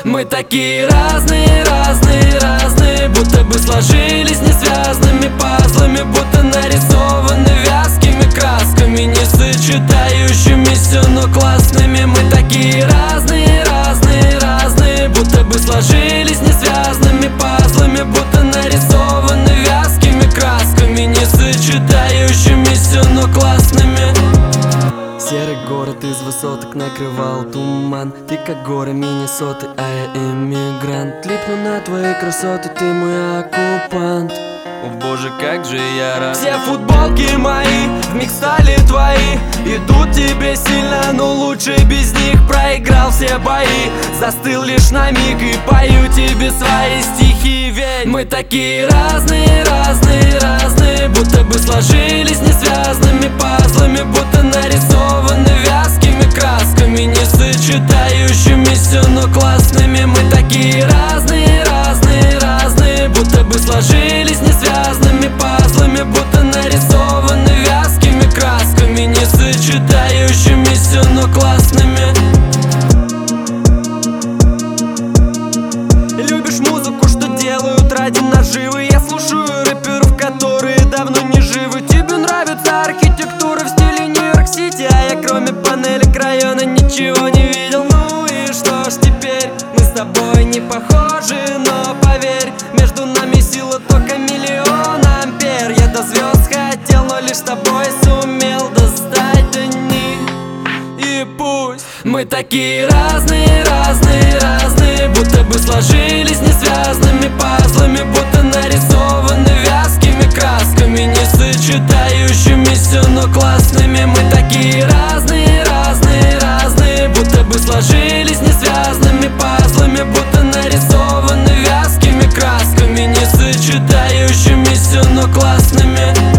Мы такие разные, разные, разные, будто бы сложились несвязанными пазлами, будто нарисованы вязкими красками, не сочетающимися, но классными. Мы такие разные, разные, разные, будто бы сложились несвязанными пазлами, будто нарисованы вязкими красками, не сочетающимися, но классными. Серый город из высоток накрывал туман. Ты как горы Миннесоты, а я иммигрант. Липну на твои красоты, ты мой оккупант. О боже, как же я рад. Все футболки мои вмиг стали твои. Идут тебе сильно, но лучше без них. Проиграл все бои, застыл лишь на миг и пою тебе свои стихи. Ведь мы такие разные, разные, разные, будто бы сложились несвязанными пазлами, будто нарисованы вязкими красками, не сочетающимися, но классными. Мы такие разные, разные, разные, будто бы сложились несвязанными пазлами, будто нарисованы вязкими красками, не сочетающимися, но классными. Любишь музыку, что делают ради наживы. Я слушаю рэперов, которые давно не живы. Тебе нравится архитектура в стиле Нью-Йорк-Сити, а я кроме панелек района ничего не видел. Ну и что ж теперь, мы с тобой не похожи, но поверь, между нами сила только миллион ампер. Я до звезд хотел, но лишь с тобой сумел достать до них. И пусть мы такие разные, разные, разные, будто бы сложились несвязанными пазлами, будто нарисованы вязкими красками, не сочетающимися, но классными. Мы такие разные, разные, разные, будто бы сложились несвязанными пазлами, будто нарисованы вязкими красками, не сочетающимися, но классными.